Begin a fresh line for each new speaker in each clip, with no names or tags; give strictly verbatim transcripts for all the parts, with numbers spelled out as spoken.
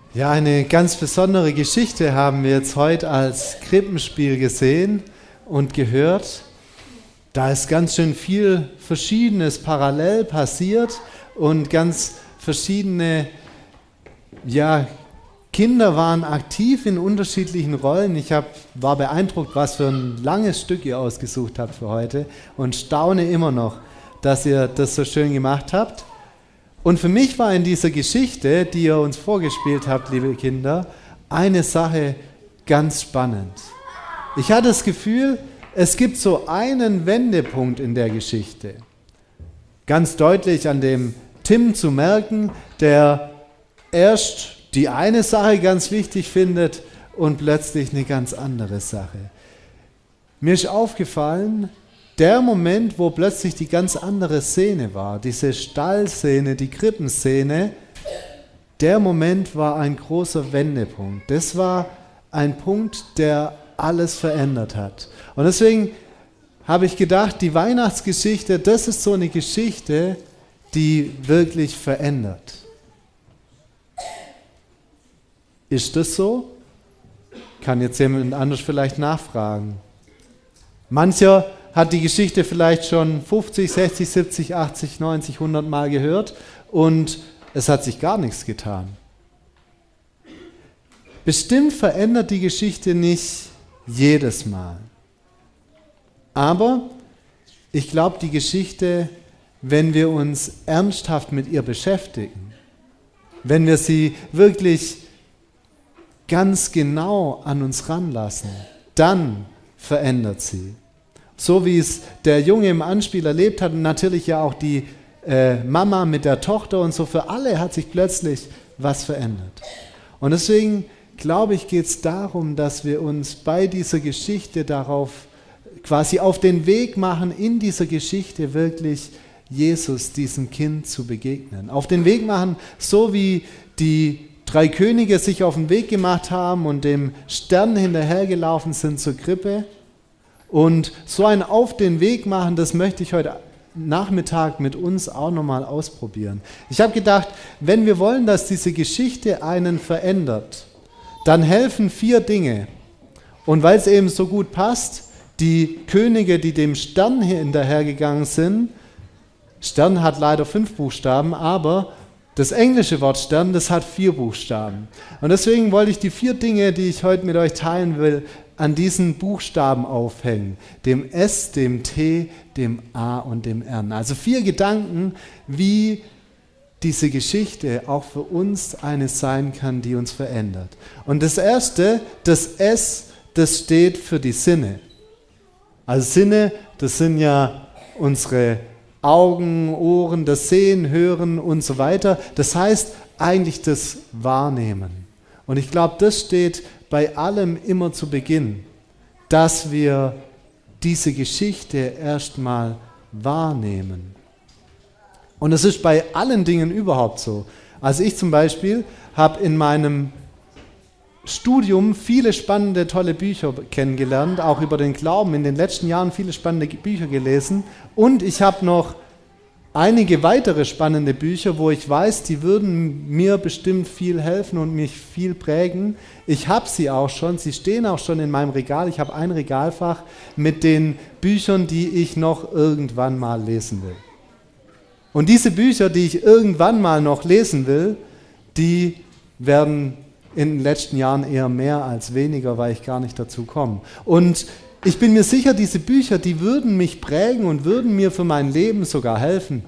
Ja, eine ganz besondere Geschichte haben wir jetzt heute als Krippenspiel gesehen und gehört. Da ist ganz schön viel Verschiedenes parallel passiert und ganz verschiedene, ja, Kinder waren aktiv in unterschiedlichen Rollen. Ich hab, war beeindruckt, was für ein langes Stück ihr ausgesucht habt für heute und staune immer noch, dass ihr das so schön gemacht habt. Und für mich war in dieser Geschichte, die ihr uns vorgespielt habt, liebe Kinder, eine Sache ganz spannend. Ich hatte das Gefühl, es gibt so einen Wendepunkt in der Geschichte. Ganz deutlich an dem Tim zu merken, der erst die eine Sache ganz wichtig findet und plötzlich eine ganz andere Sache. Mir ist aufgefallen, der Moment, wo plötzlich die ganz andere Szene war, diese Stallszene, die Krippenszene, der Moment war ein großer Wendepunkt. Das war ein Punkt, der alles verändert hat. Und deswegen habe ich gedacht, die Weihnachtsgeschichte, das ist so eine Geschichte, die wirklich verändert. Ist das so? Kann jetzt jemand anders vielleicht nachfragen. Mancher hat die Geschichte vielleicht schon fünfzig, sechzig, siebzig, achtzig, neunzig, hundert Mal gehört und es hat sich gar nichts getan. Bestimmt verändert die Geschichte nicht jedes Mal. Aber ich glaube, die Geschichte, wenn wir uns ernsthaft mit ihr beschäftigen, wenn wir sie wirklich ganz genau an uns ranlassen, dann verändert sie. So wie es der Junge im Anspiel erlebt hat und natürlich ja auch die äh, Mama mit der Tochter und so, für alle hat sich plötzlich was verändert. Und deswegen glaube ich, geht es darum, dass wir uns bei dieser Geschichte darauf quasi auf den Weg machen, in dieser Geschichte wirklich Jesus, diesem Kind, zu begegnen. Auf den Weg machen, so wie die drei Könige sich auf den Weg gemacht haben und dem Stern hinterhergelaufen sind zur Krippe. Und so ein Auf den Weg machen, das möchte ich heute Nachmittag mit uns auch nochmal ausprobieren. Ich habe gedacht, wenn wir wollen, dass diese Geschichte einen verändert, dann helfen vier Dinge. Und weil es eben so gut passt, die Könige, die dem Stern hinterhergegangen sind, Stern hat leider fünf Buchstaben, aber das englische Wort Stern, das hat vier Buchstaben. Und deswegen wollte ich die vier Dinge, die ich heute mit euch teilen will, an diesen Buchstaben aufhängen. Dem S, dem T, dem A und dem R. Also vier Gedanken, wie diese Geschichte auch für uns eine sein kann, die uns verändert. Und das erste, das S, das steht für die Sinne. Also Sinne, das sind ja unsere Augen, Ohren, das Sehen, Hören und so weiter. Das heißt eigentlich das Wahrnehmen. Und ich glaube, das steht bei allem immer zu Beginn, dass wir diese Geschichte erstmal wahrnehmen. Und es ist bei allen Dingen überhaupt so. Also ich zum Beispiel habe in meinem Studium viele spannende, tolle Bücher kennengelernt, auch über den Glauben, in den letzten Jahren viele spannende Bücher gelesen und ich habe noch einige weitere spannende Bücher, wo ich weiß, die würden mir bestimmt viel helfen und mich viel prägen. Ich habe sie auch schon, sie stehen auch schon in meinem Regal. Ich habe ein Regalfach mit den Büchern, die ich noch irgendwann mal lesen will. Und diese Bücher, die ich irgendwann mal noch lesen will, die werden in den letzten Jahren eher mehr als weniger, weil ich gar nicht dazu komme. Und ich bin mir sicher, diese Bücher, die würden mich prägen und würden mir für mein Leben sogar helfen.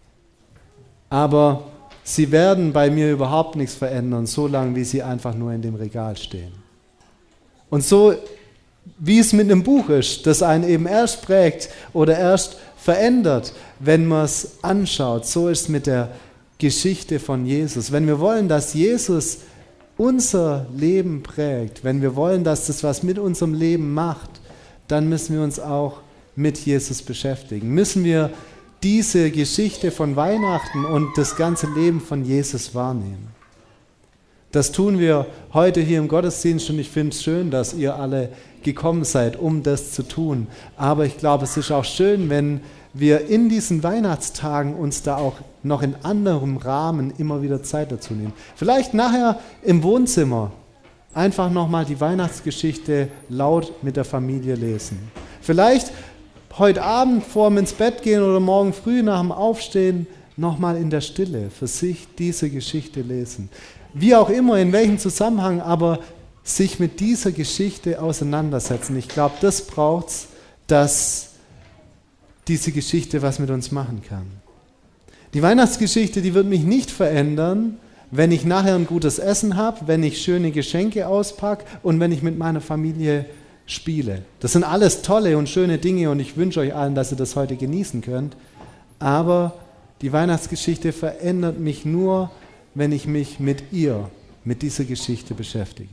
Aber sie werden bei mir überhaupt nichts verändern, solange wie sie einfach nur in dem Regal stehen. Und so wie es mit einem Buch ist, das einen eben erst prägt oder erst verändert, wenn man es anschaut, so ist es mit der Geschichte von Jesus. Wenn wir wollen, dass Jesus unser Leben prägt, wenn wir wollen, dass das was mit unserem Leben macht, dann müssen wir uns auch mit Jesus beschäftigen. Müssen wir diese Geschichte von Weihnachten und das ganze Leben von Jesus wahrnehmen. Das tun wir heute hier im Gottesdienst und ich finde es schön, dass ihr alle gekommen seid, um das zu tun. Aber ich glaube, es ist auch schön, wenn wir in diesen Weihnachtstagen uns da auch noch in anderem Rahmen immer wieder Zeit dazu nehmen. Vielleicht nachher im Wohnzimmer einfach nochmal die Weihnachtsgeschichte laut mit der Familie lesen. Vielleicht heute Abend vor dem ins Bett gehen oder morgen früh nach dem Aufstehen nochmal in der Stille für sich diese Geschichte lesen. Wie auch immer, in welchem Zusammenhang, aber sich mit dieser Geschichte auseinandersetzen. Ich glaube, das braucht es, dass diese Geschichte was mit uns machen kann. Die Weihnachtsgeschichte, die wird mich nicht verändern, wenn ich nachher ein gutes Essen habe, wenn ich schöne Geschenke auspacke und wenn ich mit meiner Familie spiele. Das sind alles tolle und schöne Dinge und ich wünsche euch allen, dass ihr das heute genießen könnt. Aber die Weihnachtsgeschichte verändert mich nur, wenn ich mich mit ihr, mit dieser Geschichte beschäftige.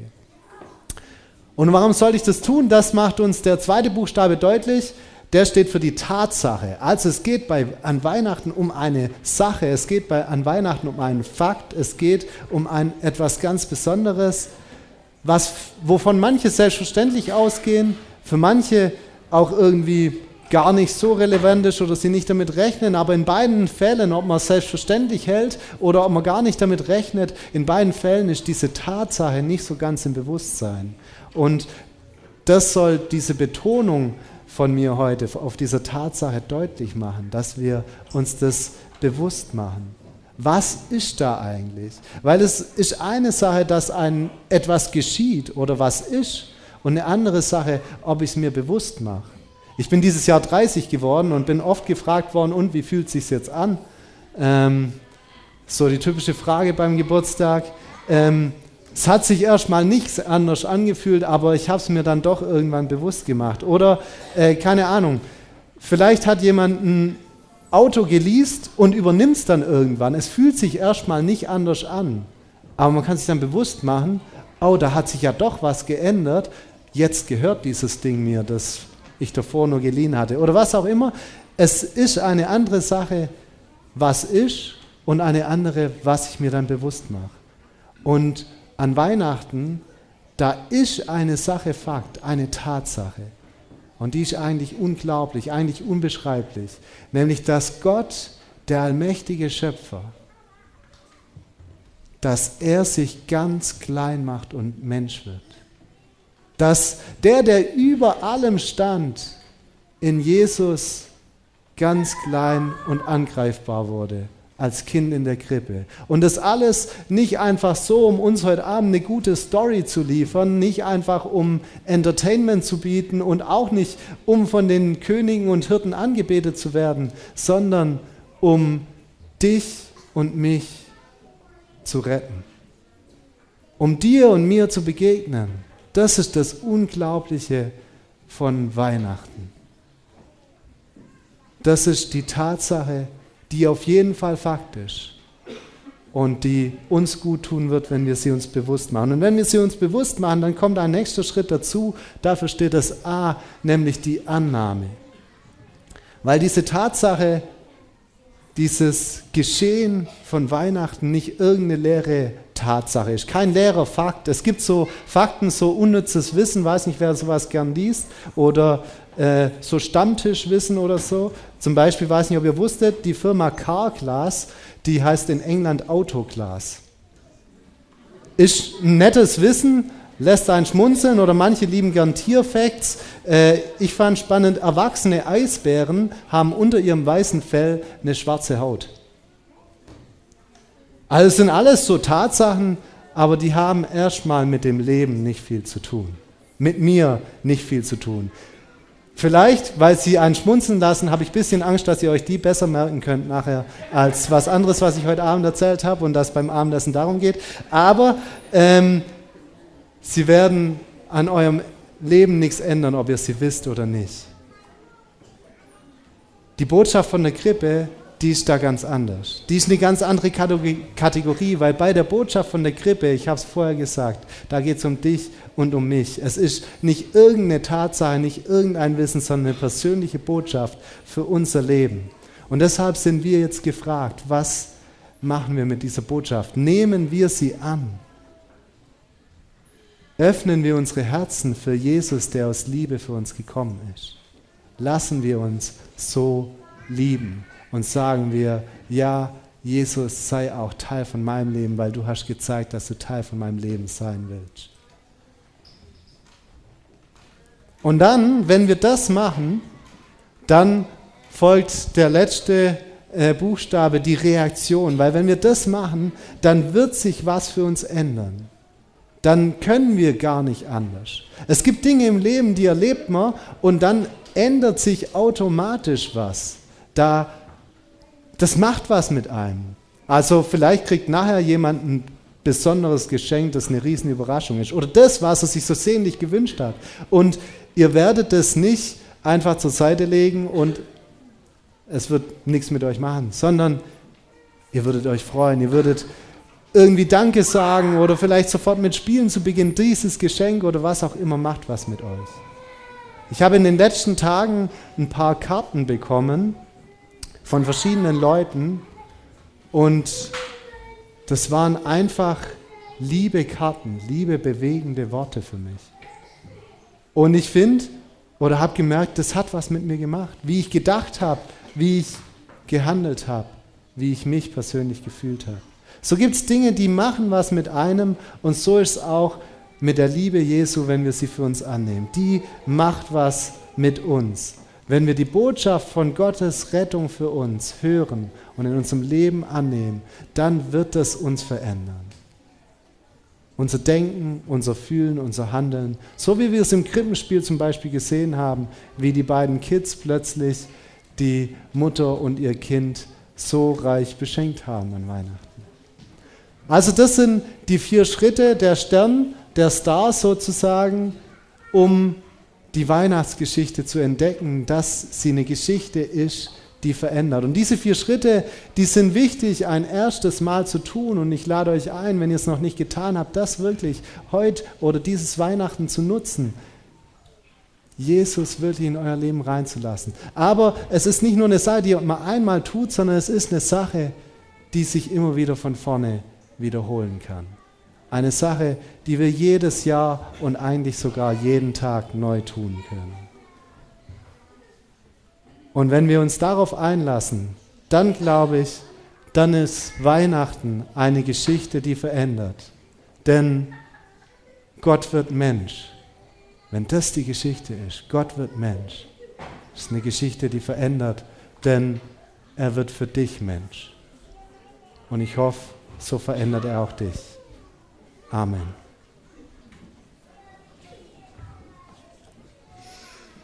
Und warum sollte ich das tun? Das macht uns der zweite Buchstabe deutlich. Der steht für die Tatsache. Also es geht bei, an Weihnachten um eine Sache, es geht bei, an Weihnachten um einen Fakt, es geht um ein, etwas ganz Besonderes, was, wovon manche selbstverständlich ausgehen, für manche auch irgendwie gar nicht so relevant ist oder sie nicht damit rechnen, aber in beiden Fällen, ob man es selbstverständlich hält oder ob man gar nicht damit rechnet, in beiden Fällen ist diese Tatsache nicht so ganz im Bewusstsein. Und das soll diese Betonung von mir heute auf dieser Tatsache deutlich machen, dass wir uns das bewusst machen. Was ist da eigentlich? Weil es ist eine Sache, dass ein etwas geschieht oder was ist und eine andere Sache, ob ich es mir bewusst mache. Ich bin dieses Jahr dreißig geworden und bin oft gefragt worden, und wie fühlt es sich jetzt an? Ähm, so die typische Frage beim Geburtstag. Ähm, es hat sich erstmal nichts anders angefühlt, aber ich habe es mir dann doch irgendwann bewusst gemacht. Oder, äh, keine Ahnung, vielleicht hat jemand ein Auto geleast und übernimmt es dann irgendwann. Es fühlt sich erstmal nicht anders an, aber man kann sich dann bewusst machen, oh, da hat sich ja doch was geändert, jetzt gehört dieses Ding mir, das ich davor nur geliehen hatte. Oder was auch immer. Es ist eine andere Sache, was ist, und eine andere, was ich mir dann bewusst mache. Und an Weihnachten, da ist eine Sache Fakt, eine Tatsache. Und die ist eigentlich unglaublich, eigentlich unbeschreiblich. Nämlich, dass Gott, der allmächtige Schöpfer, dass er sich ganz klein macht und Mensch wird. Dass der, der über allem stand, in Jesus ganz klein und angreifbar wurde, als Kind in der Krippe. Und das alles nicht einfach so, um uns heute Abend eine gute Story zu liefern, nicht einfach um Entertainment zu bieten und auch nicht um von den Königen und Hirten angebetet zu werden, sondern um dich und mich zu retten. Um dir und mir zu begegnen. Das ist das Unglaubliche von Weihnachten. Das ist die Tatsache, die auf jeden Fall Fakt ist und die uns gut tun wird, wenn wir sie uns bewusst machen. Und wenn wir sie uns bewusst machen, dann kommt ein nächster Schritt dazu, dafür steht das A, nämlich die Annahme. Weil diese Tatsache, dieses Geschehen von Weihnachten nicht irgendeine leere Tatsache ist, kein leerer Fakt. Es gibt so Fakten, so unnützes Wissen, weiß nicht, wer sowas gern liest, oder äh, so Stammtischwissen oder so. Zum Beispiel, weiß nicht, ob ihr wusstet, die Firma Carglass, die heißt in England Autoglass. Ist ein nettes Wissen, lässt einen schmunzeln, oder manche lieben gern Tierfacts. Äh, ich fand spannend, erwachsene Eisbären haben unter ihrem weißen Fell eine schwarze Haut. Also es sind alles so Tatsachen, aber die haben erstmal mit dem Leben nicht viel zu tun. Mit mir nicht viel zu tun. Vielleicht, weil sie einen schmunzeln lassen, habe ich ein bisschen Angst, dass ihr euch die besser merken könnt nachher, als was anderes, was ich heute Abend erzählt habe und dass beim Abendessen darum geht. Aber ähm, sie werden an eurem Leben nichts ändern, ob ihr sie wisst oder nicht. Die Botschaft von der Krippe, die ist da ganz anders. Die ist eine ganz andere Kategorie, weil bei der Botschaft von der Krippe, ich habe es vorher gesagt, da geht es um dich und um mich. Es ist nicht irgendeine Tatsache, nicht irgendein Wissen, sondern eine persönliche Botschaft für unser Leben. Und deshalb sind wir jetzt gefragt, was machen wir mit dieser Botschaft? Nehmen wir sie an? Öffnen wir unsere Herzen für Jesus, der aus Liebe für uns gekommen ist? Lassen wir uns so lieben und sagen wir, ja, Jesus, sei auch Teil von meinem Leben, weil du hast gezeigt, dass du Teil von meinem Leben sein willst. Und dann, wenn wir das machen, dann folgt der letzte äh, Buchstabe, die Reaktion. Weil wenn wir das machen, dann wird sich was für uns ändern. Dann können wir gar nicht anders. Es gibt Dinge im Leben, die erlebt man und dann ändert sich automatisch was. Da, das macht was mit einem. Also vielleicht kriegt nachher jemand ein besonderes Geschenk, das eine riesen Überraschung ist. Oder das, was er sich so sehnlich gewünscht hat. Und ihr werdet das nicht einfach zur Seite legen und es wird nichts mit euch machen, sondern ihr würdet euch freuen, ihr würdet irgendwie Danke sagen oder vielleicht sofort mit Spielen zu Beginn. Dieses Geschenk oder was auch immer macht was mit euch. Ich habe in den letzten Tagen ein paar Karten bekommen von verschiedenen Leuten und das waren einfach liebe Karten, liebe bewegende Worte für mich. Und ich finde oder habe gemerkt, das hat was mit mir gemacht, wie ich gedacht habe, wie ich gehandelt habe, wie ich mich persönlich gefühlt habe. So gibt es Dinge, die machen was mit einem und so ist es auch mit der Liebe Jesu, wenn wir sie für uns annehmen. Die macht was mit uns. Wenn wir die Botschaft von Gottes Rettung für uns hören und in unserem Leben annehmen, dann wird das uns verändern. Unser Denken, unser Fühlen, unser Handeln. So wie wir es im Krippenspiel zum Beispiel gesehen haben, wie die beiden Kids plötzlich die Mutter und ihr Kind so reich beschenkt haben an Weihnachten. Also das sind die vier Schritte, der Stern, der Star sozusagen, um die Weihnachtsgeschichte zu entdecken, dass sie eine Geschichte ist, die verändert. Und diese vier Schritte, die sind wichtig, ein erstes Mal zu tun. Und ich lade euch ein, wenn ihr es noch nicht getan habt, das wirklich heute oder dieses Weihnachten zu nutzen. Jesus wirklich in euer Leben reinzulassen. Aber es ist nicht nur eine Sache, die man einmal tut, sondern es ist eine Sache, die sich immer wieder von vorne wiederholen kann. Eine Sache, die wir jedes Jahr und eigentlich sogar jeden Tag neu tun können. Und wenn wir uns darauf einlassen, dann glaube ich, dann ist Weihnachten eine Geschichte, die verändert. Denn Gott wird Mensch. Wenn das die Geschichte ist, Gott wird Mensch, ist eine Geschichte, die verändert, denn er wird für dich Mensch. Und ich hoffe, so verändert er auch dich. Amen.